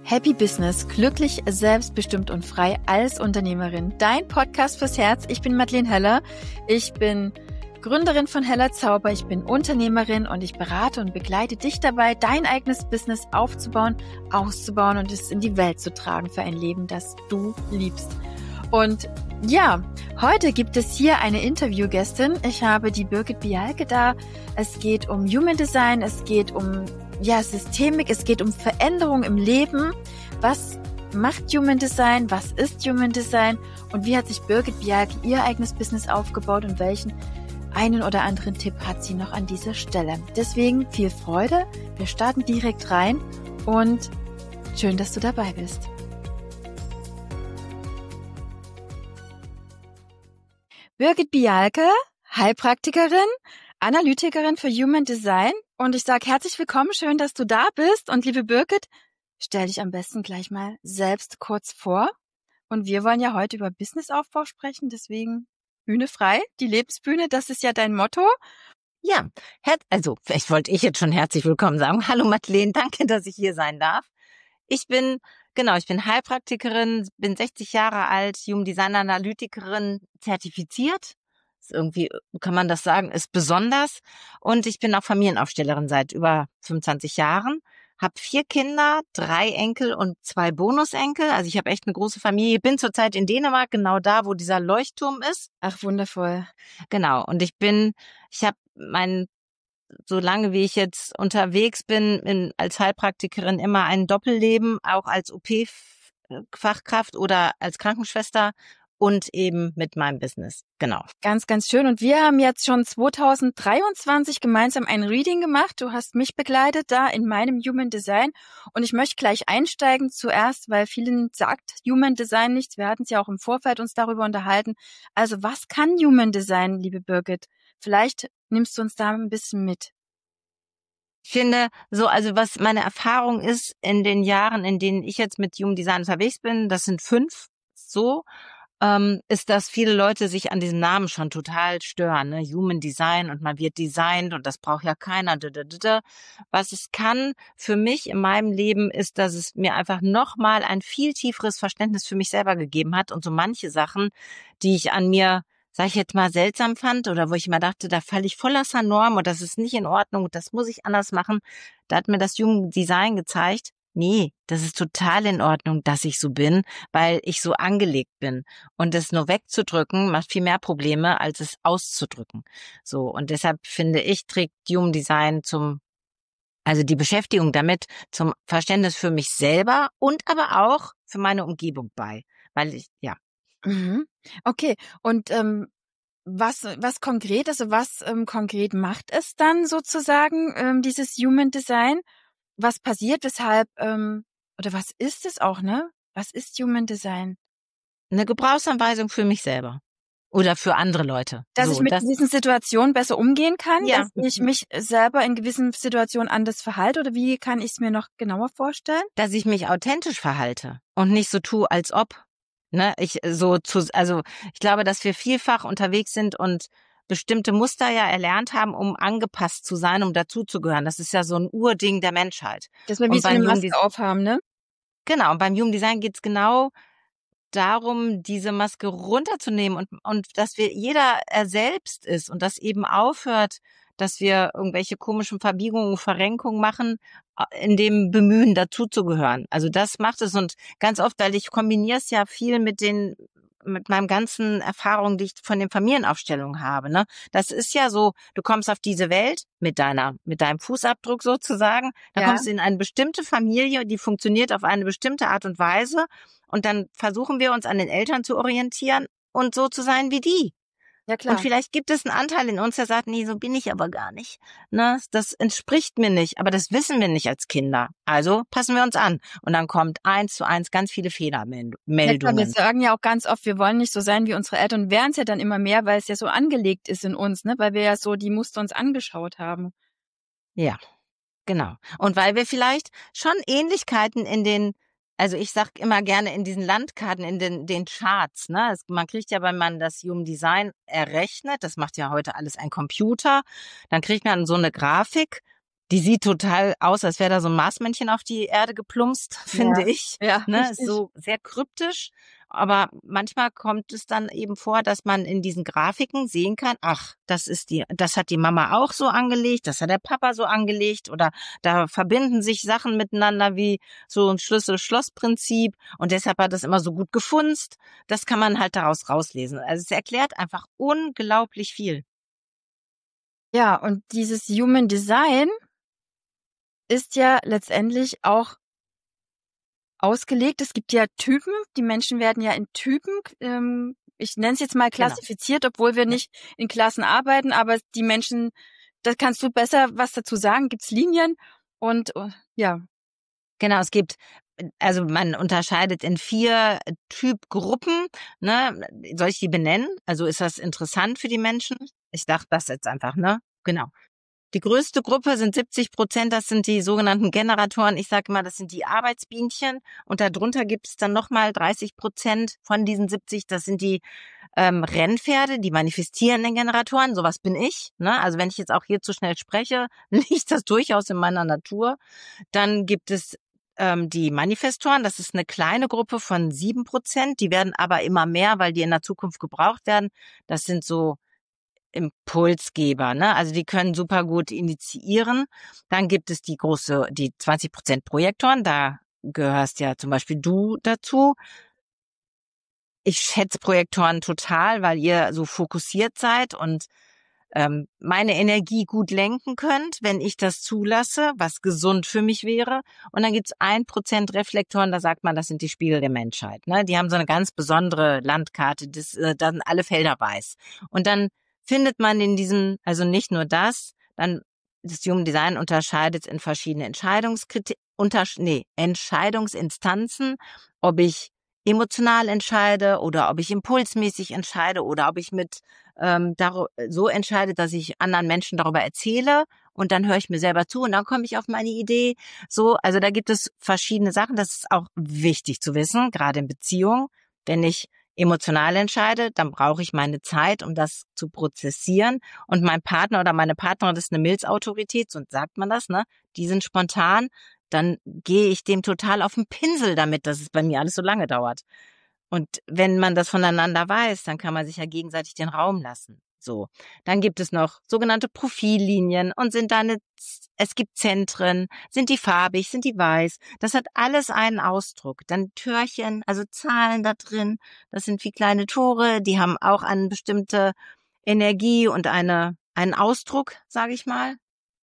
Happy Business, glücklich, selbstbestimmt und frei als Unternehmerin. Dein Podcast fürs Herz. Ich bin Madeleine Heller. Ich bin Gründerin von Heller Zauber. Ich bin Unternehmerin und ich berate und begleite dich dabei, dein eigenes Business aufzubauen, auszubauen und es in die Welt zu tragen für ein Leben, das du liebst. Und ja, heute gibt es hier eine Interviewgästin. Ich habe die Birgit Bialke da. Es geht um Human Design, es geht um Systemik, es geht um Veränderung im Leben. Was macht Human Design? Was ist Human Design? Und wie hat sich Birgit Bialke ihr eigenes Business aufgebaut und welchen einen oder anderen Tipp hat sie noch an dieser Stelle? Deswegen viel Freude. Wir starten direkt rein und schön, dass du dabei bist. Birgit Bialke, Heilpraktikerin, Analytikerin für Human Design. Und ich sage herzlich willkommen, schön, dass du da bist. Und liebe Birgit, stell dich am besten gleich mal selbst kurz vor. Und wir wollen ja heute über Businessaufbau sprechen, deswegen Bühne frei, die Lebensbühne, das ist ja dein Motto. Ja, vielleicht wollte ich jetzt schon herzlich willkommen sagen. Hallo Madeleine, danke, dass ich hier sein darf. Ich bin Heilpraktikerin, bin 60 Jahre alt, Human Design Analytikerin, zertifiziert. Irgendwie kann man das sagen, ist besonders. Und ich bin auch Familienaufstellerin seit über 25 Jahren. Habe 4 Kinder, 3 Enkel und 2 Bonusenkel. Also ich habe echt eine große Familie. Bin zurzeit in Dänemark, genau da, wo dieser Leuchtturm ist. Ach, wundervoll. Genau. Und solange wie ich jetzt unterwegs bin, als Heilpraktikerin immer ein Doppelleben, auch als OP-Fachkraft oder als Krankenschwester und eben mit meinem Business. Genau. Ganz, ganz schön. Und wir haben jetzt schon 2023 gemeinsam ein Reading gemacht. Du hast mich begleitet da in meinem Human Design. Und ich möchte gleich einsteigen zuerst, weil vielen sagt Human Design nichts. Wir hatten es ja auch im Vorfeld uns darüber unterhalten. Also was kann Human Design, liebe Birgit? Vielleicht nimmst du uns da ein bisschen mit. Ich finde was meine Erfahrung ist in den Jahren, in denen ich jetzt mit Human Design unterwegs bin, das sind 5 ist, dass viele Leute sich an diesem Namen schon total stören, ne? Human Design und man wird designt und das braucht ja keiner. Was es kann für mich in meinem Leben ist, dass es mir einfach nochmal ein viel tieferes Verständnis für mich selber gegeben hat und so manche Sachen, die ich an mir, sag ich jetzt mal, seltsam fand oder wo ich immer dachte, da falle ich voll aus der Norm und das ist nicht in Ordnung, das muss ich anders machen. Da hat mir das Human Design gezeigt, nee, das ist total in Ordnung, dass ich so bin, weil ich so angelegt bin. Und das nur wegzudrücken macht viel mehr Probleme, als es auszudrücken. So, und deshalb finde ich, trägt Human Design die Beschäftigung damit zum Verständnis für mich selber und aber auch für meine Umgebung bei. Mhm. Okay, und was konkret, konkret macht es dann sozusagen, dieses Human Design? Was passiert, weshalb, oder was ist es auch, ne? Was ist Human Design? Eine Gebrauchsanweisung für mich selber oder für andere Leute. Dass ich mit gewissen Situationen besser umgehen kann, ja, dass ich mich selber in gewissen Situationen anders verhalte, oder wie kann ich es mir noch genauer vorstellen? Dass ich mich authentisch verhalte und nicht so tue, als ob. Ne, ich glaube, dass wir vielfach unterwegs sind und bestimmte Muster ja erlernt haben, um angepasst zu sein, um dazuzugehören. Das ist ja so ein Urding der Menschheit. Dass wir wie so eine Maske aufhaben, ne? Genau, und beim Human Design geht's genau darum, diese Maske runterzunehmen und dass jeder er selbst ist und das eben aufhört, dass wir irgendwelche komischen Verbiegungen, Verrenkungen machen, in dem Bemühen dazuzugehören. Also das macht es und ganz oft, weil ich kombiniere es ja viel mit meinem ganzen Erfahrungen, die ich von den Familienaufstellungen habe, ne? Das ist ja so, du kommst auf diese Welt mit deinem Fußabdruck sozusagen, dann kommst du in eine bestimmte Familie, die funktioniert auf eine bestimmte Art und Weise und dann versuchen wir uns an den Eltern zu orientieren und so zu sein wie die. Ja, klar. Und vielleicht gibt es einen Anteil in uns, der sagt, nee, so bin ich aber gar nicht. Ne? Das entspricht mir nicht, aber das wissen wir nicht als Kinder. Also passen wir uns an. Und dann kommt 1:1 ganz viele Fehlermeldungen. Ja, klar, wir sagen ja auch ganz oft, wir wollen nicht so sein wie unsere Eltern und werden es ja dann immer mehr, weil es ja so angelegt ist in uns, ne? Weil wir ja so die Muster uns angeschaut haben. Ja, genau. Und weil wir vielleicht schon Ähnlichkeiten also ich sag immer gerne in diesen Landkarten, in den Charts, ne? Man kriegt ja, wenn man das Human Design errechnet, das macht ja heute alles ein Computer, dann kriegt man so eine Grafik Die sieht total aus, als wäre da so ein Marsmännchen auf die Erde geplumpst, finde ich. Ja, Ne, ist richtig. so sehr kryptisch. Aber manchmal kommt es dann eben vor, dass man in diesen Grafiken sehen kann, ach, das hat die Mama auch so angelegt, das hat der Papa so angelegt oder da verbinden sich Sachen miteinander wie so ein Schlüssel-Schloss-Prinzip und deshalb hat das immer so gut gefunzt. Das kann man halt daraus rauslesen. Also es erklärt einfach unglaublich viel. Ja, und dieses Human Design ist ja letztendlich auch ausgelegt. Es gibt ja Typen. Die Menschen werden ja in Typen, ich nenne es jetzt mal Genau. klassifiziert, obwohl wir nicht in Klassen arbeiten, aber die Menschen, da kannst du besser was dazu sagen. Gibt's Linien und ja. Genau, also man unterscheidet in 4 Typgruppen, ne? Soll ich die benennen? Also ist das interessant für die Menschen? Ich dachte das jetzt einfach, ne? Genau. Die größte Gruppe sind 70%, das sind die sogenannten Generatoren. Ich sage immer, das sind die Arbeitsbienchen. Und darunter gibt es dann nochmal 30% von diesen 70, das sind die Rennpferde, die manifestierenden Generatoren. Sowas bin ich. Ne? Also wenn ich jetzt auch hier zu schnell spreche, liegt das durchaus in meiner Natur. Dann gibt es die Manifestoren, das ist eine kleine Gruppe von 7%. Die werden aber immer mehr, weil die in der Zukunft gebraucht werden. Das sind so Impulsgeber, ne? Also die können super gut initiieren. Dann gibt es die 20% Projektoren, da gehörst ja zum Beispiel du dazu. Ich schätze Projektoren total, weil ihr so fokussiert seid und meine Energie gut lenken könnt, wenn ich das zulasse, was gesund für mich wäre. Und dann gibt's 1% Reflektoren, da sagt man, das sind die Spiegel der Menschheit. Ne? Die haben so eine ganz besondere Landkarte, da sind alle Felder weiß. Und dann findet man in diesem, also nicht nur das Human Design unterscheidet in verschiedene Entscheidungsinstanzen, ob ich emotional entscheide oder ob ich impulsmäßig entscheide oder ob ich so entscheide, dass ich anderen Menschen darüber erzähle und dann höre ich mir selber zu und dann komme ich auf meine Idee. So, also da gibt es verschiedene Sachen. Das ist auch wichtig zu wissen, gerade in Beziehungen. Wenn ich emotional entscheide, dann brauche ich meine Zeit, um das zu prozessieren. Und mein Partner oder meine Partnerin ist eine Milzautorität, so sagt man das, ne? Die sind spontan. Dann gehe ich dem total auf den Pinsel damit, dass es bei mir alles so lange dauert. Und wenn man das voneinander weiß, dann kann man sich ja gegenseitig den Raum lassen. So. Dann gibt es noch sogenannte Profillinien und es gibt Zentren, sind die farbig, sind die weiß. Das hat alles einen Ausdruck. Dann Türchen, also Zahlen da drin. Das sind wie kleine Tore, die haben auch eine bestimmte Energie und einen Ausdruck, sage ich mal.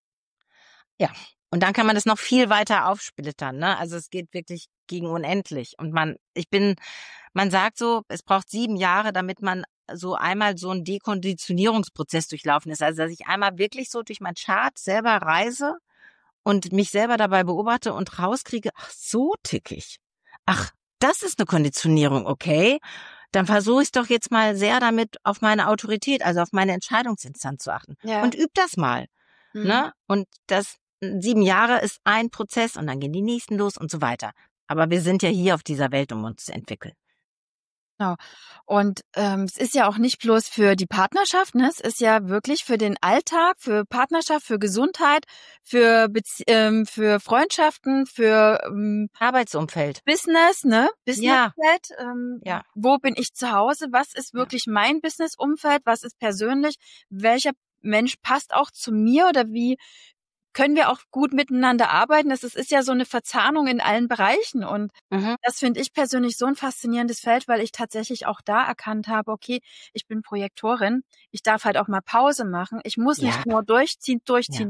Ja. Und dann kann man das noch viel weiter aufsplittern, ne? Also es geht wirklich gegen unendlich. Und man sagt so, es braucht 7 Jahre, damit man so einmal so einen Dekonditionierungsprozess durchlaufen ist. Also dass ich einmal wirklich so durch mein Chart selber reise und mich selber dabei beobachte und rauskriege, ach, so tick ich. Ach, das ist eine Konditionierung, okay? Dann versuche ich es doch jetzt mal sehr damit auf meine Autorität, also auf meine Entscheidungsinstanz zu achten. Ja. Und üb das mal. Ne? Und 7 Jahre ist ein Prozess und dann gehen die nächsten los und so weiter. Aber wir sind ja hier auf dieser Welt, um uns zu entwickeln. Genau. Und es ist ja auch nicht bloß für die Partnerschaft, ne? Es ist ja wirklich für den Alltag, für Partnerschaft, für Gesundheit, für Freundschaften, für Arbeitsumfeld. Business, ne? Businessumfeld. Ja. Wo bin ich zu Hause? Was ist wirklich mein Businessumfeld? Was ist persönlich? Welcher Mensch passt auch zu mir oder wie können wir auch gut miteinander arbeiten? Es ist ja so eine Verzahnung in allen Bereichen und das finde ich persönlich so ein faszinierendes Feld, weil ich tatsächlich auch da erkannt habe, okay, ich bin Projektorin, ich darf halt auch mal Pause machen. Ich muss nicht nur durchziehen,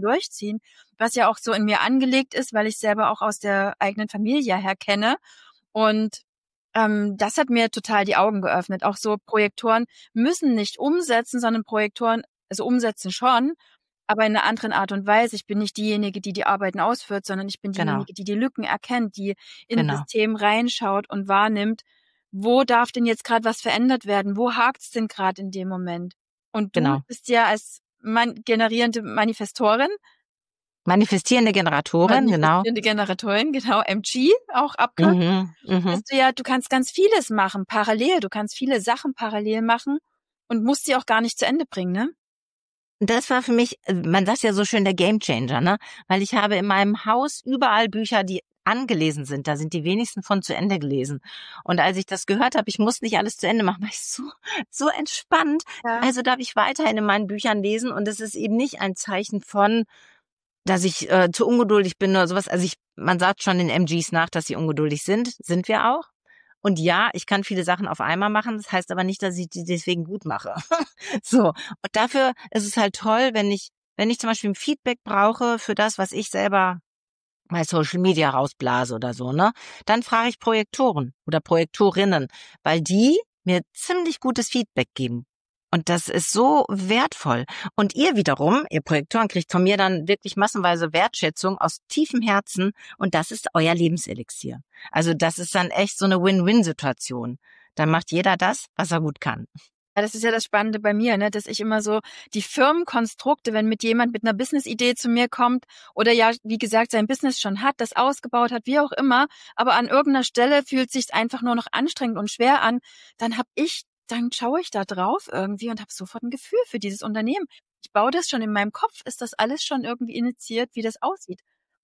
was ja auch so in mir angelegt ist, weil ich selber auch aus der eigenen Familie her kenne. Und das hat mir total die Augen geöffnet. Auch so Projektoren müssen nicht umsetzen, sondern Projektoren, also umsetzen schon, aber in einer anderen Art und Weise. Ich bin nicht diejenige, die die Arbeiten ausführt, sondern ich bin diejenige, die die Lücken erkennt, die in das System reinschaut und wahrnimmt, wo darf denn jetzt gerade was verändert werden? Wo hakt's denn gerade in dem Moment? Und du bist ja als generierende Manifestierende Generatorin, genau, MG, auch abkürzt. Du kannst ganz vieles machen, parallel. Du kannst viele Sachen parallel machen und musst sie auch gar nicht zu Ende bringen, ne? das war für mich, man sagt ja so schön, der Gamechanger, ne? Weil ich habe in meinem Haus überall Bücher, die angelesen sind. Da sind die wenigsten von zu Ende gelesen. Und als ich das gehört habe, ich muss nicht alles zu Ende machen, war ich so entspannt. Ja. Also darf ich weiterhin in meinen Büchern lesen und es ist eben nicht ein Zeichen von, dass ich zu ungeduldig bin oder sowas. Also man sagt schon den MGs nach, dass sie ungeduldig sind wir auch. Und ja, ich kann viele Sachen auf einmal machen. Das heißt aber nicht, dass ich die deswegen gut mache. So. Und dafür ist es halt toll, wenn ich zum Beispiel ein Feedback brauche für das, was ich selber bei Social Media rausblase oder so, ne? Dann frage ich Projektoren oder Projektorinnen, weil die mir ziemlich gutes Feedback geben. Und das ist so wertvoll. Und ihr wiederum, ihr Projektoren, kriegt von mir dann wirklich massenweise Wertschätzung aus tiefem Herzen. Und das ist euer Lebenselixier. Also das ist dann echt so eine Win-Win-Situation. Dann macht jeder das, was er gut kann. Ja, das ist ja das Spannende bei mir, ne, dass ich immer so die Firmenkonstrukte, wenn jemand mit einer Business-Idee zu mir kommt oder ja, wie gesagt, sein Business schon hat, das ausgebaut hat, wie auch immer, aber an irgendeiner Stelle fühlt sich's einfach nur noch anstrengend und schwer an, dann schaue ich da drauf irgendwie und habe sofort ein Gefühl für dieses Unternehmen. Ich baue das schon in meinem Kopf, ist das alles schon irgendwie initiiert, wie das aussieht.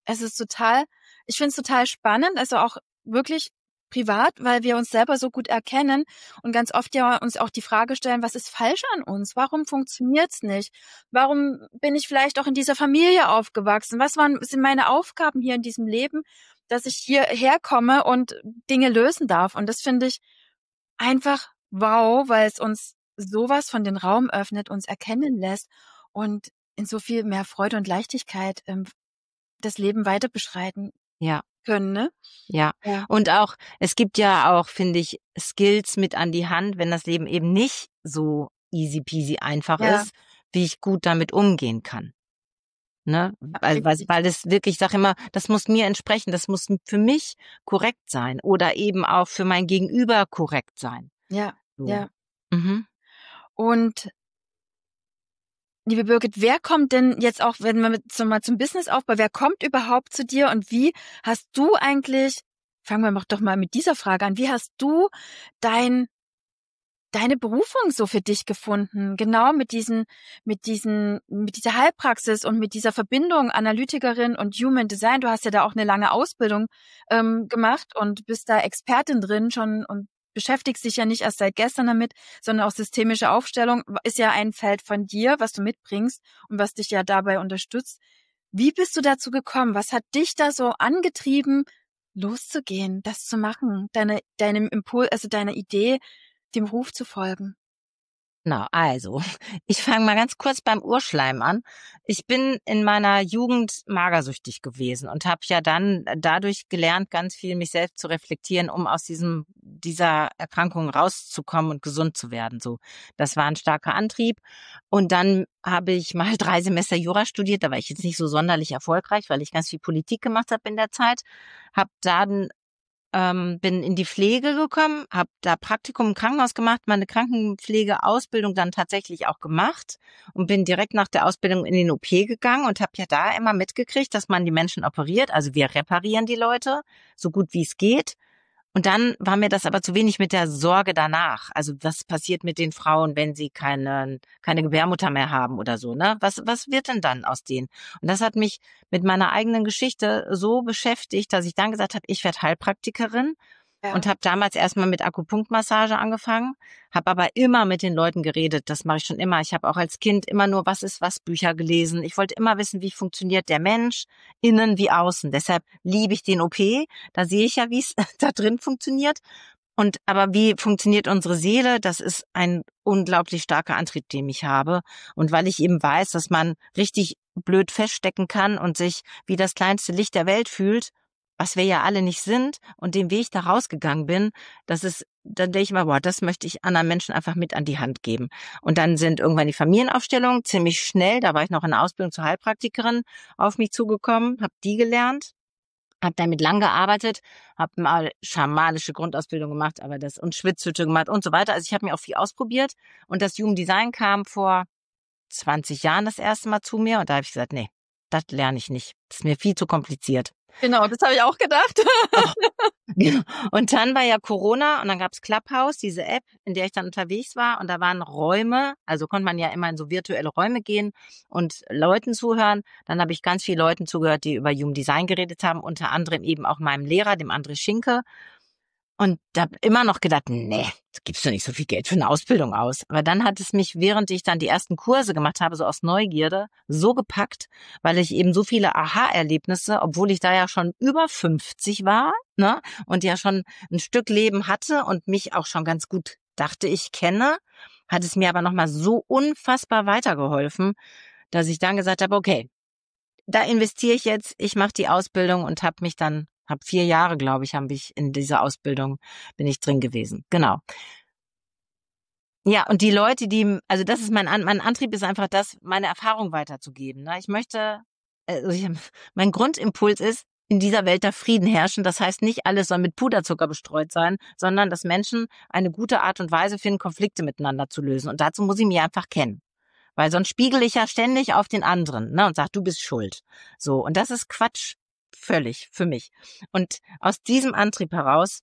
Ich finde es total spannend, also auch wirklich privat, weil wir uns selber so gut erkennen und ganz oft ja uns auch die Frage stellen, was ist falsch an uns? Warum funktioniert's nicht? Warum bin ich vielleicht auch in dieser Familie aufgewachsen? Sind meine Aufgaben hier in diesem Leben, dass ich hierher komme und Dinge lösen darf? Und das finde ich einfach wow, weil es uns sowas von den Raum öffnet, uns erkennen lässt und in so viel mehr Freude und Leichtigkeit das Leben weiter beschreiten Ja. können, ne? Ja. Und auch, es gibt ja auch, finde ich, Skills mit an die Hand, wenn das Leben eben nicht so easy peasy einfach ist, wie ich gut damit umgehen kann. Ne? Weil das wirklich, ich sage immer, das muss mir entsprechen, das muss für mich korrekt sein oder eben auch für mein Gegenüber korrekt sein. Ja, So. ja. Mhm. Und liebe Birgit, wer kommt denn jetzt auch, wenn wir mal zum Businessaufbau, wer kommt überhaupt zu dir und wie hast du eigentlich, fangen wir doch mal mit dieser Frage an, wie hast du deine Berufung so für dich gefunden? Genau mit dieser Heilpraxis und mit dieser Verbindung Analytikerin und Human Design. Du hast ja da auch eine lange Ausbildung gemacht und bist da Expertin drin schon und beschäftigst dich ja nicht erst seit gestern damit, sondern auch systemische Aufstellung ist ja ein Feld von dir, was du mitbringst und was dich ja dabei unterstützt. Wie bist du dazu gekommen? Was hat dich da so angetrieben, loszugehen, das zu machen, deinem Impuls, also deiner Idee, dem Ruf zu folgen? Genau, also, ich fange mal ganz kurz beim Urschleim an. Ich bin in meiner Jugend magersüchtig gewesen und habe ja dann dadurch gelernt, ganz viel mich selbst zu reflektieren, um aus dieser Erkrankung rauszukommen und gesund zu werden. So, das war ein starker Antrieb. Und dann habe ich mal 3 Semester Jura studiert. Da war ich jetzt nicht so sonderlich erfolgreich, weil ich ganz viel Politik gemacht habe in der Zeit. Habe dann bin in die Pflege gekommen, habe da Praktikum im Krankenhaus gemacht, meine Krankenpflegeausbildung dann tatsächlich auch gemacht und bin direkt nach der Ausbildung in den OP gegangen und habe ja da immer mitgekriegt, dass man die Menschen operiert. Also wir reparieren die Leute so gut wie es geht. Und dann war mir das aber zu wenig mit der Sorge danach. Also was passiert mit den Frauen, wenn sie keine Gebärmutter mehr haben oder so, ne? Was wird denn dann aus denen? Und das hat mich mit meiner eigenen Geschichte so beschäftigt, dass ich dann gesagt habe, ich werde Heilpraktikerin. Ja. Und habe damals erstmal mit Akupunktmassage angefangen, habe aber immer mit den Leuten geredet, das mache ich schon immer. Ich habe auch als Kind immer nur was ist was Bücher gelesen. Ich wollte immer wissen, wie funktioniert der Mensch, innen wie außen. Deshalb liebe ich den OP, da sehe ich ja, wie es da drin funktioniert. Aber wie funktioniert unsere Seele? Das ist ein unglaublich starker Antrieb, den ich habe. Und weil ich eben weiß, dass man richtig blöd feststecken kann und sich wie das kleinste Licht der Welt fühlt, was wir ja alle nicht sind und den Weg da rausgegangen bin, dann denke ich mal, das möchte ich anderen Menschen einfach mit an die Hand geben. Und dann sind irgendwann die Familienaufstellungen ziemlich schnell, da war ich noch in der Ausbildung zur Heilpraktikerin, auf mich zugekommen, habe die gelernt, habe damit lang gearbeitet, habe mal schamanische Grundausbildung gemacht, und Schwitzhütte gemacht und so weiter. Also ich habe mir auch viel ausprobiert und das Human Design kam vor 20 Jahren das erste Mal zu mir und da habe ich gesagt, nee, das lerne ich nicht. Das ist mir viel zu kompliziert. Genau, das habe ich auch gedacht. Genau. Und dann war ja Corona und dann gab's Clubhouse, diese App, in der ich dann unterwegs war und da waren Räume, also konnte man ja immer in so virtuelle Räume gehen und Leuten zuhören. Dann habe ich ganz vielen Leuten zugehört, die über Human Design geredet haben, unter anderem eben auch meinem Lehrer, dem André Schinke. Und da hab immer noch gedacht, nee, du gibst doch nicht so viel Geld für eine Ausbildung aus. Aber dann hat es mich, während ich dann die ersten Kurse gemacht habe, so aus Neugierde, so gepackt, weil ich eben so viele Aha-Erlebnisse, obwohl ich da ja schon über 50 war, ne, und ja schon ein Stück Leben hatte und mich auch schon ganz gut dachte, ich kenne, hat es mir aber nochmal so unfassbar weitergeholfen, dass ich dann gesagt habe, okay, da investiere ich jetzt, ich mache die Ausbildung und habe 4 Jahre, glaube ich, habe ich in dieser Ausbildung, bin ich drin gewesen. Genau. Ja, und die Leute, also das ist mein Antrieb ist einfach das, meine Erfahrung weiterzugeben. Ne? Ich möchte, mein Grundimpuls ist, in dieser Welt darf Frieden herrschen. Das heißt, nicht alles soll mit Puderzucker bestreut sein, sondern dass Menschen eine gute Art und Weise finden, Konflikte miteinander zu lösen. Und dazu muss ich mich einfach kennen. Weil sonst spiegel ich ja ständig auf den anderen, ne, und sag, du bist schuld. So. Und das ist Quatsch. Völlig für mich. Und aus diesem Antrieb heraus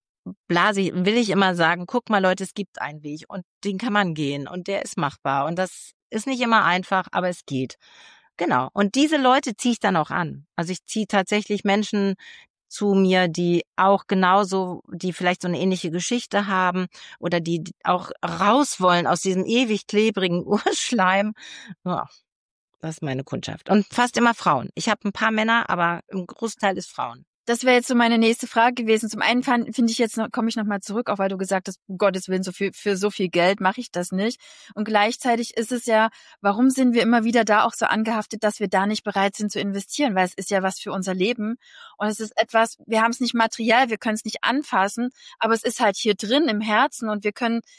will ich immer sagen, guck mal Leute, es gibt einen Weg und den kann man gehen und der ist machbar und das ist nicht immer einfach, aber es geht. Genau. Und diese Leute ziehe ich dann auch an. Also ich ziehe tatsächlich Menschen zu mir, die auch genauso, die vielleicht so eine ähnliche Geschichte haben oder die auch raus wollen aus diesem ewig klebrigen Urschleim. Ja, das ist meine Kundschaft. Und fast immer Frauen. Ich habe ein paar Männer, aber im Großteil ist Frauen. Das wäre jetzt so meine nächste Frage gewesen. Zum einen finde ich jetzt komme ich nochmal zurück, auch weil du gesagt hast, um Gottes Willen, für so viel Geld mache ich das nicht. Und gleichzeitig ist es ja, warum sind wir immer wieder da auch so angehaftet, dass wir da nicht bereit sind zu investieren? Weil es ist ja was für unser Leben. Und es ist etwas, wir haben es nicht materiell, wir können es nicht anfassen, aber es ist halt hier drin im Herzen und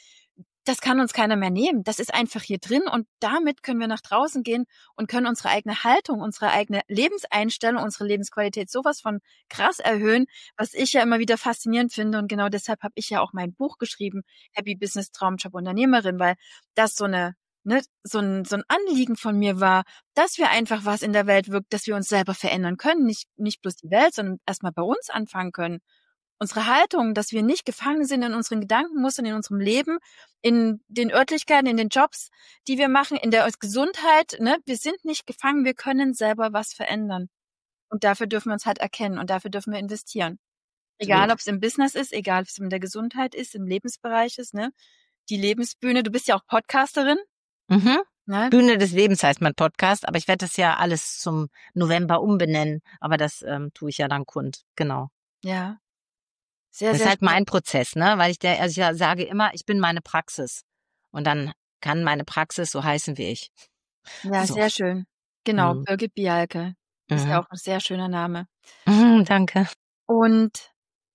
das kann uns keiner mehr nehmen. Das ist einfach hier drin und damit können wir nach draußen gehen und können unsere eigene Haltung, unsere eigene Lebenseinstellung, unsere Lebensqualität sowas von krass erhöhen, was ich ja immer wieder faszinierend finde und genau deshalb habe ich ja auch mein Buch geschrieben, Happy Business Traumjob Unternehmerin, weil das so ein Anliegen von mir war, dass wir einfach was in der Welt wirkt, dass wir uns selber verändern können, nicht bloß die Welt, sondern erstmal bei uns anfangen können. Unsere Haltung, dass wir nicht gefangen sind in unseren Gedankenmustern, in unserem Leben, in den Örtlichkeiten, in den Jobs, die wir machen, in der Gesundheit, ne? Wir sind nicht gefangen, wir können selber was verändern. Und dafür dürfen wir uns halt erkennen und dafür dürfen wir investieren. Egal, ob es im Business ist, egal, ob es in der Gesundheit ist, im Lebensbereich ist, ne? Die Lebensbühne, du bist ja auch Podcasterin. Mhm. Ne? Bühne des Lebens heißt mein Podcast, aber ich werde das ja alles zum November umbenennen, aber das tue ich ja dann kund, genau. Ja. Sehr, das sehr ist halt spannend. mein Prozess, ne? Weil ich sage immer, ich bin meine Praxis. Und dann kann meine Praxis so heißen wie ich. Ja, so. sehr schön. Genau, Birgit Bialke. Ist ja auch ein sehr schöner Name. Danke. Und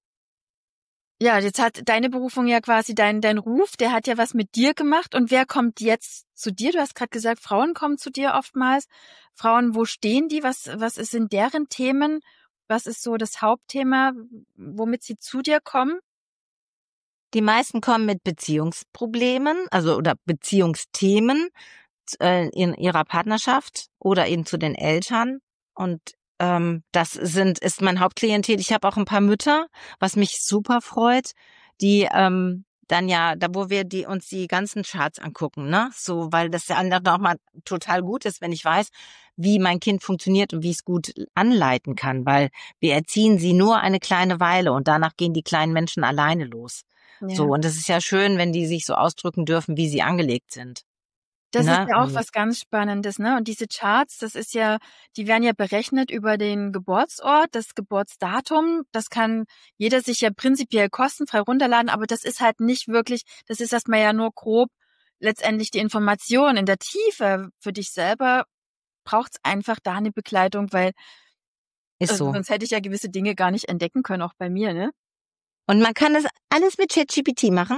ja, jetzt hat deine Berufung ja quasi dein Ruf, der hat ja was mit dir gemacht. Und wer kommt jetzt zu dir? Du hast gerade gesagt, Frauen kommen zu dir oftmals. Frauen, wo stehen die? Was sind deren Themen? Was ist so das Hauptthema, womit sie zu dir kommen? Die meisten kommen mit Beziehungsproblemen, also oder Beziehungsthemen in ihrer Partnerschaft oder eben zu den Eltern. Und das ist mein Hauptklientel. Ich habe auch ein paar Mütter, was mich super freut, die dann ja, da wo wir uns die ganzen Charts angucken, ne? So, weil das ja auch mal total gut ist, wenn ich weiß, wie mein Kind funktioniert und wie ich es gut anleiten kann, weil wir erziehen sie nur eine kleine Weile und danach gehen die kleinen Menschen alleine los. Ja. So, und es ist ja schön, wenn die sich so ausdrücken dürfen, wie sie angelegt sind. Das ist ja auch was ganz Spannendes, ne? Und diese Charts, die werden ja berechnet über den Geburtsort, das Geburtsdatum. Das kann jeder sich ja prinzipiell kostenfrei runterladen, aber das ist halt nicht wirklich, das ist erstmal ja nur grob letztendlich die Information. In der Tiefe für dich selber braucht's einfach da eine Begleitung, weil sonst hätte ich ja gewisse Dinge gar nicht entdecken können, auch bei mir, ne? Und man kann das alles mit ChatGPT machen,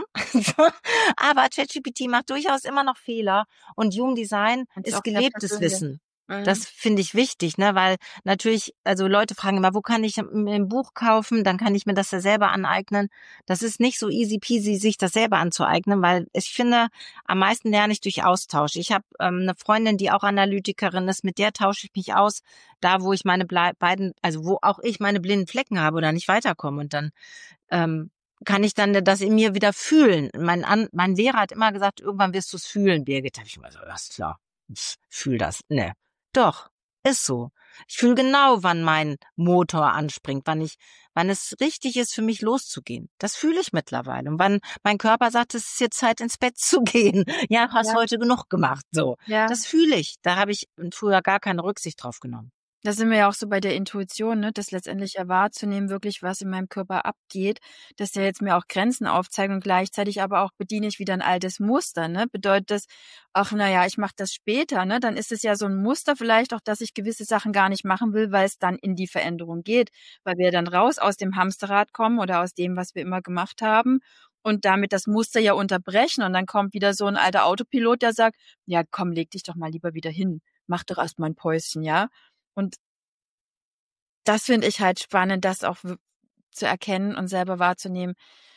aber ChatGPT macht durchaus immer noch Fehler und Human Design ist gelebtes Wissen. Das finde ich wichtig, ne, weil natürlich, also Leute fragen immer, wo kann ich ein Buch kaufen? Dann kann ich mir das ja selber aneignen. Das ist nicht so easy peasy, sich das selber anzueignen, weil ich finde, am meisten lerne ich durch Austausch. Ich habe eine Freundin, die auch Analytikerin ist, mit der tausche ich mich aus, da wo ich meine beiden, also wo auch ich meine blinden Flecken habe oder nicht weiterkomme. Und dann kann ich dann das in mir wieder fühlen. Mein Lehrer hat immer gesagt, irgendwann wirst du es fühlen, Birgit. Da habe ich immer so, ja, ist klar, ich fühl das. Ne. Doch, ist so. Ich fühle genau, wann mein Motor anspringt, wann es richtig ist, für mich loszugehen. Das fühle ich mittlerweile. Und wann mein Körper sagt, es ist jetzt Zeit, ins Bett zu gehen. Ja, hast Ja. heute genug gemacht, so. Ja. Das fühle ich. Da habe ich früher gar keine Rücksicht drauf genommen. Da sind wir ja auch so bei der Intuition, ne, das letztendlich ja wahrzunehmen, wirklich, was in meinem Körper abgeht, dass der jetzt mir auch Grenzen aufzeigt und gleichzeitig aber auch bediene ich wieder ein altes Muster, ne? Bedeutet das, ach, na ja, ich mache das später, ne? Dann ist es ja so ein Muster vielleicht auch, dass ich gewisse Sachen gar nicht machen will, weil es dann in die Veränderung geht, weil wir dann raus aus dem Hamsterrad kommen oder aus dem, was wir immer gemacht haben und damit das Muster ja unterbrechen und dann kommt wieder so ein alter Autopilot, der sagt, ja, komm, leg dich doch mal lieber wieder hin, mach doch erst mal ein Päuschen, ja? Und das finde ich halt spannend, das auch zu erkennen und selber wahrzunehmen.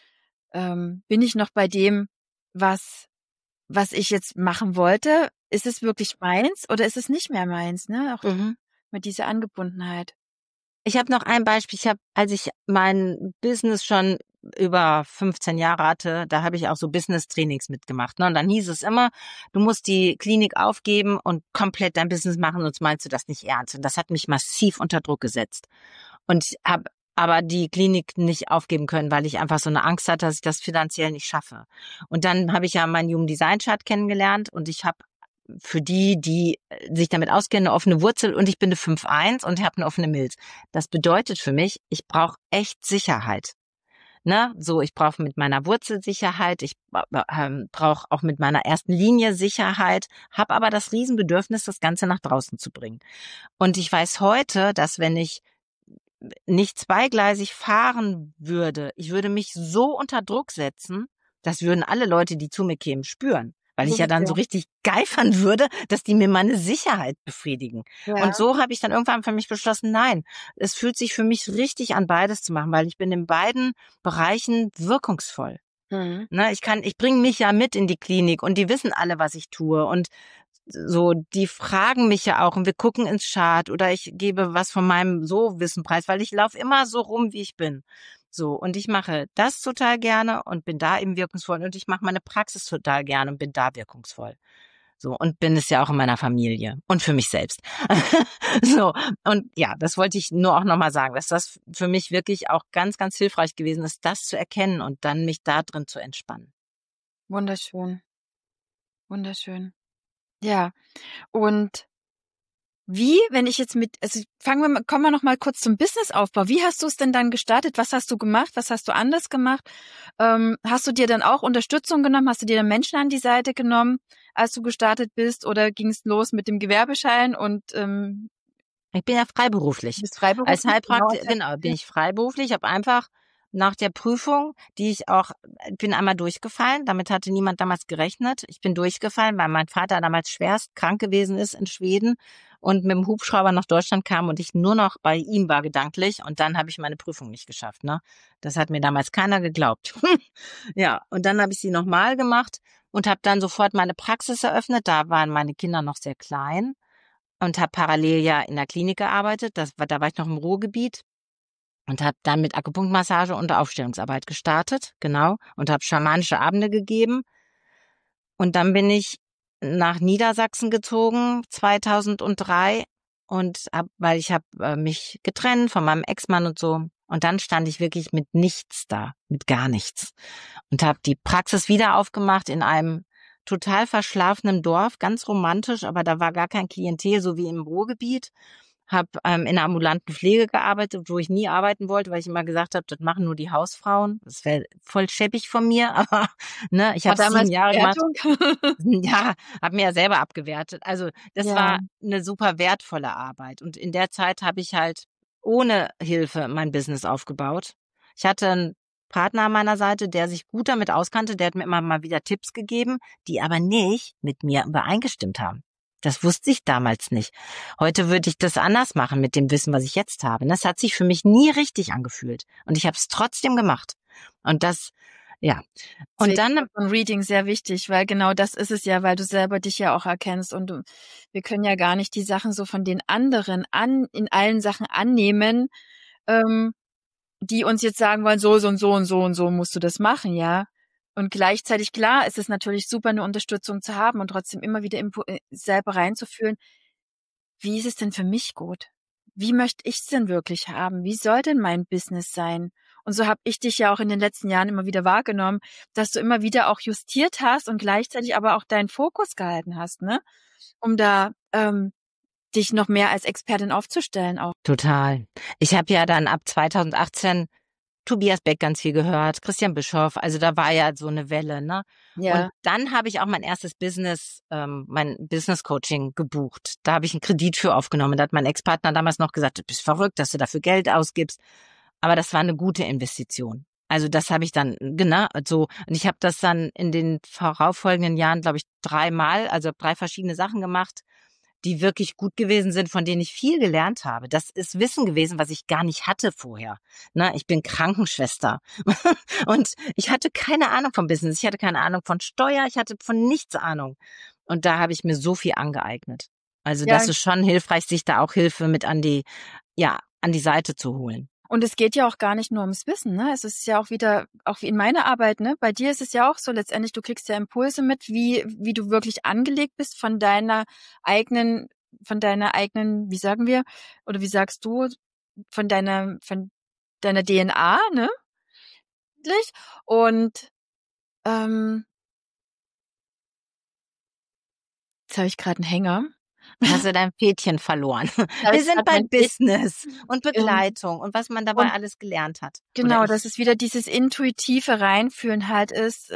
Bin ich noch bei dem, was ich jetzt machen wollte? Ist es wirklich meins oder ist es nicht mehr meins? Ne? Auch mit dieser Angebundenheit. Ich habe noch ein Beispiel. Als ich mein Business schon über 15 Jahre hatte, da habe ich auch so Business-Trainings mitgemacht. Ne? Und dann hieß es immer, du musst die Klinik aufgeben und komplett dein Business machen, sonst meinst du das nicht ernst. Und das hat mich massiv unter Druck gesetzt. Und ich habe aber die Klinik nicht aufgeben können, weil ich einfach so eine Angst hatte, dass ich das finanziell nicht schaffe. Und dann habe ich ja meinen Human Design Chart kennengelernt und ich habe für die sich damit auskennen, eine offene Wurzel und ich bin eine 5-1 und habe eine offene Milz. Das bedeutet für mich, ich brauche echt Sicherheit. Ne? So, ich brauche mit meiner Wurzel Sicherheit, ich brauche auch mit meiner ersten Linie Sicherheit, habe aber das Riesenbedürfnis, das Ganze nach draußen zu bringen. Und ich weiß heute, dass wenn ich nicht zweigleisig fahren würde, ich würde mich so unter Druck setzen, das würden alle Leute, die zu mir kämen, spüren. Weil ich ja dann so richtig geifern würde, dass die mir meine Sicherheit befriedigen. Ja. Und so habe ich dann irgendwann für mich beschlossen, nein, es fühlt sich für mich richtig an, beides zu machen, weil ich bin in beiden Bereichen wirkungsvoll. Ne, ich bringe mich ja mit in die Klinik und die wissen alle, was ich tue. Und so, die fragen mich ja auch und wir gucken ins Chart oder ich gebe was von meinem Wissen preis, weil ich laufe immer so rum, wie ich bin. So, und ich mache das total gerne und bin da eben wirkungsvoll und ich mache meine Praxis total gerne und bin da wirkungsvoll. So, und bin es ja auch in meiner Familie und für mich selbst. So, und ja, das wollte ich nur auch nochmal sagen, dass das für mich wirklich auch ganz, ganz hilfreich gewesen ist, das zu erkennen und dann mich da drin zu entspannen. Wunderschön. Wunderschön. Ja, und wie, wenn ich jetzt kommen wir noch mal kurz zum Businessaufbau. Wie hast du es denn dann gestartet? Was hast du gemacht? Was hast du anders gemacht? Hast du dir dann auch Unterstützung genommen? Hast du dir dann Menschen an die Seite genommen, als du gestartet bist? Oder ging es los mit dem Gewerbeschein und ich bin ja freiberuflich. Bist freiberuflich? Als Heilpraktikerin, genau, bin ich freiberuflich. Ich habe einfach nach der Prüfung, bin einmal durchgefallen. Damit hatte niemand damals gerechnet. Ich bin durchgefallen, weil mein Vater damals schwerst krank gewesen ist in Schweden und mit dem Hubschrauber nach Deutschland kam und ich nur noch bei ihm war gedanklich. Und dann habe ich meine Prüfung nicht geschafft. Ne? Das hat mir damals keiner geglaubt. Ja, und dann habe ich sie nochmal gemacht und habe dann sofort meine Praxis eröffnet. Da waren meine Kinder noch sehr klein. Und habe parallel ja in der Klinik gearbeitet. Da war ich noch im Ruhrgebiet und habe dann mit Akupunktmassage und Aufstellungsarbeit gestartet, genau, und habe schamanische Abende gegeben. Und dann bin ich nach Niedersachsen gezogen 2003 weil ich habe mich getrennt von meinem Ex-Mann und so. Und dann stand ich wirklich mit nichts da, mit gar nichts. Und habe die Praxis wieder aufgemacht in einem total verschlafenen Dorf, ganz romantisch, aber da war gar kein Klientel, so wie im Ruhrgebiet. Habe in einer ambulanten Pflege gearbeitet, wo ich nie arbeiten wollte, weil ich immer gesagt habe, das machen nur die Hausfrauen. Das wäre voll schäbig von mir, aber ne, ich habe 7 Jahre gemacht. Ja, habe mir ja selber abgewertet. Also das war eine super wertvolle Arbeit. Und in der Zeit habe ich halt ohne Hilfe mein Business aufgebaut. Ich hatte einen Partner an meiner Seite, der sich gut damit auskannte, der hat mir immer mal wieder Tipps gegeben, die aber nicht mit mir übereingestimmt haben. Das wusste ich damals nicht. Heute würde ich das anders machen mit dem Wissen, was ich jetzt habe. Das hat sich für mich nie richtig angefühlt. Und ich habe es trotzdem gemacht. Und das, ja. Und Deswegen dann, ist so ein Reading sehr wichtig, weil genau das ist es ja, weil du selber dich ja auch erkennst und wir können ja gar nicht die Sachen so von den anderen in allen Sachen annehmen, ähm, die uns jetzt sagen wollen, so und so und so und so musst du das machen, ja. Und gleichzeitig, klar, ist es natürlich super, eine Unterstützung zu haben und trotzdem immer wieder selber reinzufühlen, wie ist es denn für mich gut? Wie möchte ich es denn wirklich haben? Wie soll denn mein Business sein? Und so habe ich dich ja auch in den letzten Jahren immer wieder wahrgenommen, dass du immer wieder auch justiert hast und gleichzeitig aber auch deinen Fokus gehalten hast, ne? Um da dich noch mehr als Expertin aufzustellen auch. total. Ich habe ja dann ab 2018 Tobias Beck ganz viel gehört, Christian Bischoff, also da war ja so eine Welle, ne? Und Ja. dann habe ich auch mein erstes Business, mein Business Coaching gebucht. Da habe ich einen Kredit für aufgenommen. Da hat mein Ex-Partner damals noch gesagt, du bist verrückt, dass du dafür Geld ausgibst. Aber das war eine gute Investition. Also das habe ich dann, genau, so, und ich habe das dann in den vorauffolgenden Jahren, glaube ich, 3-mal, also 3 verschiedene Sachen gemacht, die wirklich gut gewesen sind, von denen ich viel gelernt habe. Das ist Wissen gewesen, was ich gar nicht hatte vorher. Ne, ich bin Krankenschwester und ich hatte keine Ahnung vom Business. Ich hatte keine Ahnung von Steuer. Ich hatte von nichts Ahnung. Und da habe ich mir so viel angeeignet. Also Ja, das ist schon hilfreich, sich da auch Hilfe mit an die Seite zu holen. und es geht ja auch gar nicht nur ums Wissen, ne? Es ist ja auch wieder, auch wie in meiner Arbeit, ne? Bei dir ist es ja auch so, letztendlich, du kriegst ja Impulse mit, wie du wirklich angelegt bist von deiner eigenen, wie sagen wir, oder wie sagst du, von deiner DNA, ne? Letztlich. Und, ähm, jetzt habe ich gerade einen Hänger. Hast du dein Fädchen verloren. Jetzt habe Wir ich sind grad bei mein Bild, Business und ähm, Begleitung und was man dabei und alles gelernt hat. Oder genau, ich. dass es wieder dieses intuitive Reinfühlen halt ist,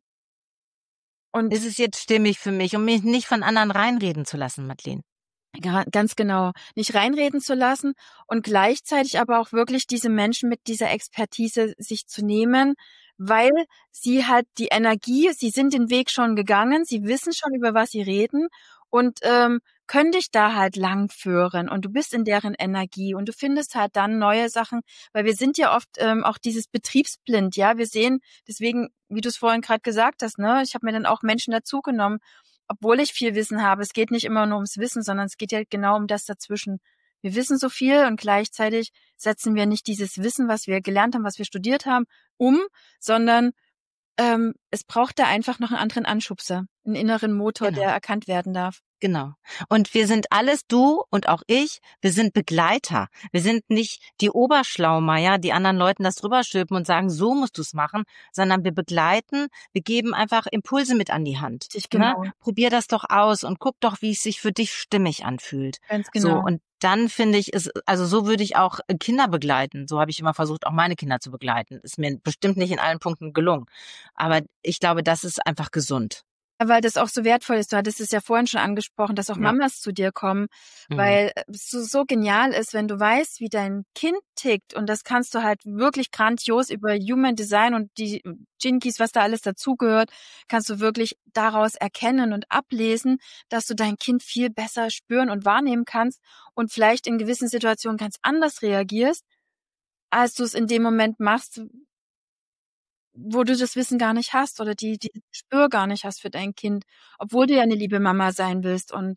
und Ist es jetzt stimmig für mich, um mich nicht von anderen reinreden zu lassen, Madeleine? Ganz genau. Nicht reinreden zu lassen und gleichzeitig aber auch wirklich diese Menschen mit dieser Expertise sich zu nehmen, weil sie halt die Energie, sie sind den Weg schon gegangen, sie wissen schon, über was sie reden und können dich da halt langführen und du bist in deren Energie und du findest halt dann neue Sachen, weil wir sind ja oft auch dieses betriebsblind, ja, wir sehen, deswegen, wie du es vorhin gerade gesagt hast, ne, ich habe mir dann auch Menschen dazugenommen, obwohl ich viel Wissen habe. Es geht nicht immer nur ums Wissen, sondern es geht ja genau um das dazwischen. Wir wissen so viel und gleichzeitig setzen wir nicht dieses Wissen, was wir gelernt haben, was wir studiert haben, sondern es braucht da einfach noch einen anderen Anschubser, einen inneren Motor, Genau. der erkannt werden darf. Genau. Und wir sind alles, du und auch ich, wir sind Begleiter. Wir sind nicht die Oberschlaumeier, die anderen Leuten das drüber stülpen und sagen, so musst du es machen, sondern wir begleiten, wir geben einfach Impulse mit an die Hand. Richtig, Ne? genau. Probier das doch aus und guck doch, wie es sich für dich stimmig anfühlt. Ganz So, genau. und dann finde ich, also so würde ich auch Kinder begleiten. So habe ich immer versucht, auch meine Kinder zu begleiten. Ist mir bestimmt nicht in allen Punkten gelungen. Aber ich glaube, das ist einfach gesund. Ja, weil das auch so wertvoll ist. Du hattest es ja vorhin schon angesprochen, dass auch Ja. Mamas zu dir kommen, Mhm. weil es so genial ist, wenn du weißt, wie dein Kind tickt. Und das kannst du halt wirklich grandios über Human Design und die Gene Keys, was da alles dazugehört, kannst du wirklich daraus erkennen und ablesen, dass du dein Kind viel besser spüren und wahrnehmen kannst und vielleicht in gewissen Situationen ganz anders reagierst, als du es in dem Moment machst, wo du das Wissen gar nicht hast oder die Gespür gar nicht hast für dein Kind, obwohl du ja 'ne liebe Mama sein willst. Und,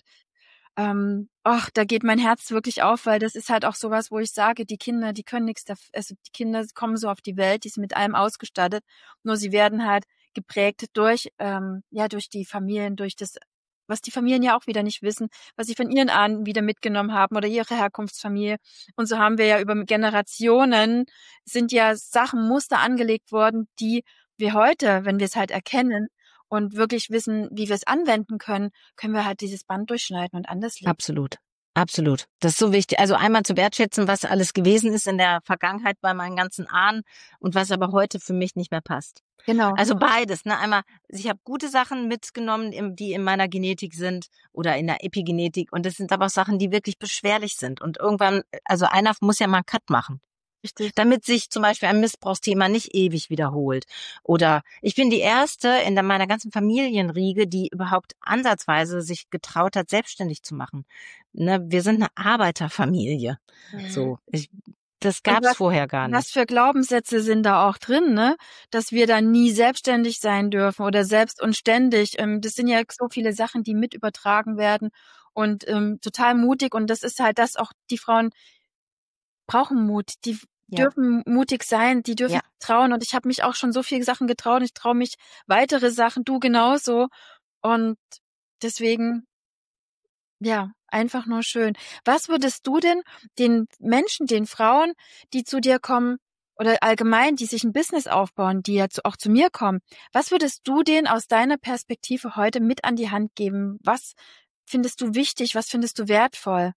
da geht mein Herz wirklich auf, weil das ist halt auch so was, wo ich sage, die Kinder, die können nix also, die Kinder kommen so auf die Welt, die sind mit allem ausgestattet, nur sie werden halt geprägt durch, durch die Familien, durch das, was die Familien ja auch wieder nicht wissen, was sie von ihren Ahnen wieder mitgenommen haben oder ihre Herkunftsfamilie. Und so haben wir ja über Generationen sind ja Sachen, Muster angelegt worden, die wir heute, wenn wir es halt erkennen und wirklich wissen, wie wir es anwenden können, können wir halt dieses Band durchschneiden und anders leben. Absolut. Absolut. Das ist so wichtig. Also einmal zu wertschätzen, was alles gewesen ist in der Vergangenheit bei meinen ganzen Ahnen und was aber heute für mich nicht mehr passt. Genau. Also beides, ne? Einmal, ich habe gute Sachen mitgenommen, die in meiner Genetik sind oder in der Epigenetik und es sind aber auch Sachen, die wirklich beschwerlich sind und irgendwann, also einer muss ja mal einen Cut machen. Richtig. Damit sich zum Beispiel ein Missbrauchsthema nicht ewig wiederholt. Oder ich bin die Erste in meiner ganzen Familienriege, die überhaupt ansatzweise sich getraut hat, selbstständig zu machen. Ne, wir sind eine Arbeiterfamilie. So, das gab's vorher gar nicht. Was für Glaubenssätze sind da auch drin, ne? Dass wir da nie selbstständig sein dürfen oder selbst und ständig. Das sind ja so viele Sachen, die mit übertragen werden und total mutig. Und das ist halt das auch, die Frauen brauchen Mut. Die dürfen mutig sein, die dürfen trauen. Und ich habe mich auch schon so viele Sachen getraut. Ich traue mich weitere Sachen, du genauso. Und deswegen, ja, einfach nur schön. Was würdest du denn den Menschen, den Frauen, die zu dir kommen oder allgemein, die sich ein Business aufbauen, die ja auch zu mir kommen, was würdest du denen aus deiner Perspektive heute mit an die Hand geben? Was findest du wichtig? Was findest du wertvoll?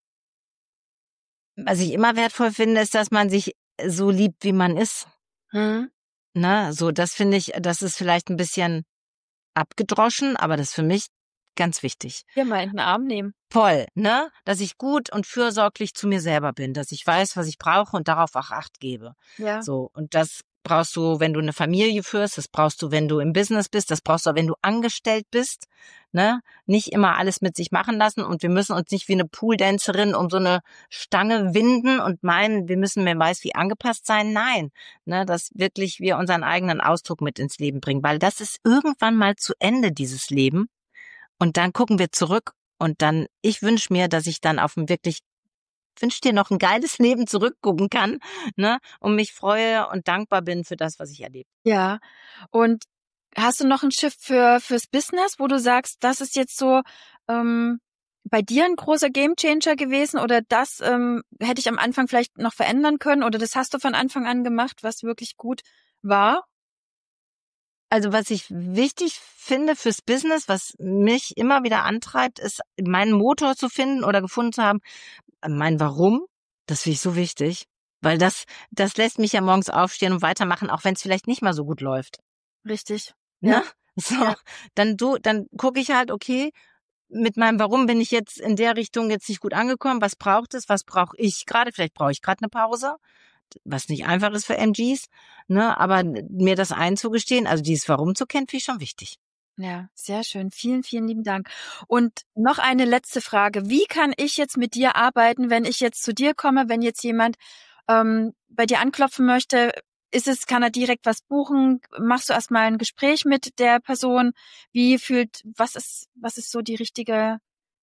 Was ich immer wertvoll finde, ist, dass man sich so liebt, wie man ist. Na, so, das finde ich, das ist vielleicht ein bisschen abgedroschen, aber das ist für mich ganz wichtig. Ja, mal in den Arm nehmen. Voll, ne? Dass ich gut und fürsorglich zu mir selber bin, dass ich weiß, was ich brauche und darauf auch Acht gebe. Ja. So, und das brauchst du, wenn du eine Familie führst, das brauchst du, wenn du im Business bist, das brauchst du, wenn du angestellt bist, ne? Nicht immer alles mit sich machen lassen und wir müssen uns nicht wie eine Pooldancerin um so eine Stange winden und meinen, wir müssen wer weiß wie angepasst sein. Nein, ne? Dass wirklich wir unseren eigenen Ausdruck mit ins Leben bringen, weil das ist irgendwann mal zu Ende, dieses Leben. Und dann gucken wir zurück und dann, ich wünsche mir, dass ich dann auf ein wirklich, wünsche dir noch ein geiles Leben zurückgucken kann, ne, und mich freue und dankbar bin für das, was ich erlebe. Ja. Und hast du noch ein Schiff fürs Business, wo du sagst, das ist jetzt so bei dir ein großer Gamechanger gewesen oder das hätte ich am Anfang vielleicht noch verändern können oder das hast du von Anfang an gemacht, was wirklich gut war? Also was ich wichtig finde fürs Business, was mich immer wieder antreibt, ist meinen Motor zu finden oder gefunden zu haben, mein Warum. Das finde ich so wichtig, weil das lässt mich ja morgens aufstehen und weitermachen, auch wenn es vielleicht nicht mal so gut läuft. Richtig. Ne? Ja. So, Ja. dann gucke ich halt, okay, mit meinem Warum bin ich jetzt in der Richtung jetzt nicht gut angekommen, was braucht es, was brauche ich gerade, vielleicht brauche ich gerade eine Pause, was nicht einfach ist für MGs, ne, aber mir das einzugestehen, also dieses Warum zu kennen, finde ich schon wichtig. Ja, sehr schön. Vielen, vielen lieben Dank. Und noch eine letzte Frage. Wie kann ich jetzt mit dir arbeiten, wenn ich jetzt zu dir komme, wenn jetzt jemand bei dir anklopfen möchte? Kann er direkt was buchen? Machst du erstmal ein Gespräch mit der Person? Was ist so der richtige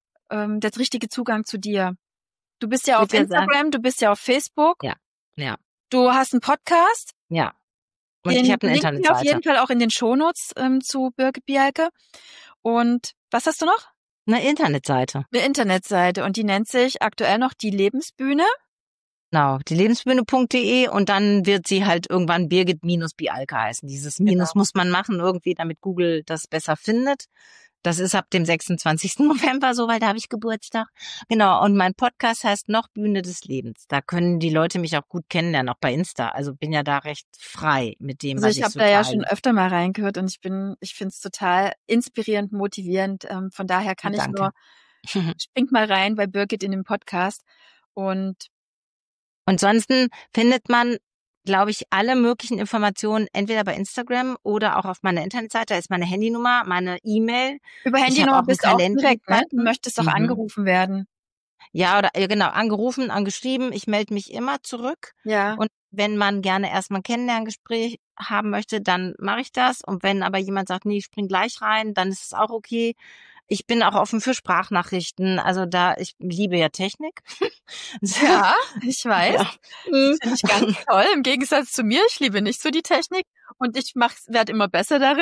Zugang zu dir? Du bist ja auf Instagram, du bist ja auf Facebook. Ja. Du hast einen Podcast. Ja. Und ich habe eine Internetseite. Auf jeden Fall auch in den Shownotes zu Birgit Bialke. Und was hast du noch? Eine Internetseite. Eine Internetseite und die nennt sich aktuell noch die Lebensbühne. Genau, die lebensbühne.de und dann wird sie halt irgendwann Birgit-Bialke heißen. Dieses Minus muss man machen irgendwie, damit Google das besser findet. Das ist ab dem 26. November so, weil da habe ich Geburtstag. Genau, und mein Podcast heißt noch Bühne des Lebens. Da können die Leute mich auch gut kennenlernen, auch bei Insta. Also bin ja da recht frei mit dem, was ich so habe da ja schon öfter mal reingehört und ich finde es total inspirierend, motivierend. Von daher kann ich nur, springt mal rein bei Birgit in den Podcast. Und ansonsten findet man, glaube ich, alle möglichen Informationen entweder bei Instagram oder auch auf meiner Internetseite. Da ist meine Handynummer, meine E-Mail. Über Handynummer bist du auch direkt, ne? Du möchtest auch angerufen werden. Ja, genau, angerufen, angeschrieben. Ich melde mich immer zurück. Ja. Und wenn man gerne erstmal ein Kennenlerngespräch haben möchte, dann mache ich das. Und wenn aber jemand sagt, nee, ich spring gleich rein, dann ist es auch okay. Ich bin auch offen für Sprachnachrichten. Also ich liebe ja Technik. Ja, ich weiß. Ja. Das finde ich ganz toll. Im Gegensatz zu mir, ich liebe nicht so die Technik und ich werde immer besser darin.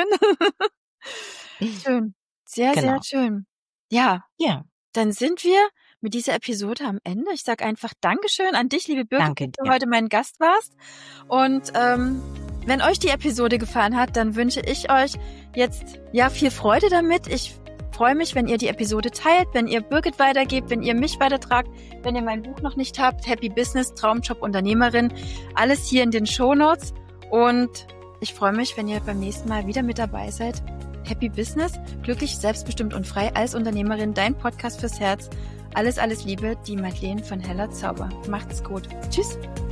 Schön. Sehr, sehr schön. Ja. Dann sind wir mit dieser Episode am Ende. Ich sage einfach Dankeschön an dich, liebe Birgit, dass du heute mein Gast warst. Und wenn euch die Episode gefallen hat, dann wünsche ich euch jetzt viel Freude damit. Ich freue mich, wenn ihr die Episode teilt, wenn ihr Birgit weitergebt, wenn ihr mich weitertragt, wenn ihr mein Buch noch nicht habt, Happy Business, Traumjob, Unternehmerin, alles hier in den Shownotes. Und ich freue mich, wenn ihr beim nächsten Mal wieder mit dabei seid. Happy Business, glücklich, selbstbestimmt und frei als Unternehmerin, dein Podcast fürs Herz. Alles, alles Liebe, die Madeleine von Heller Zauber. Macht's gut. Tschüss.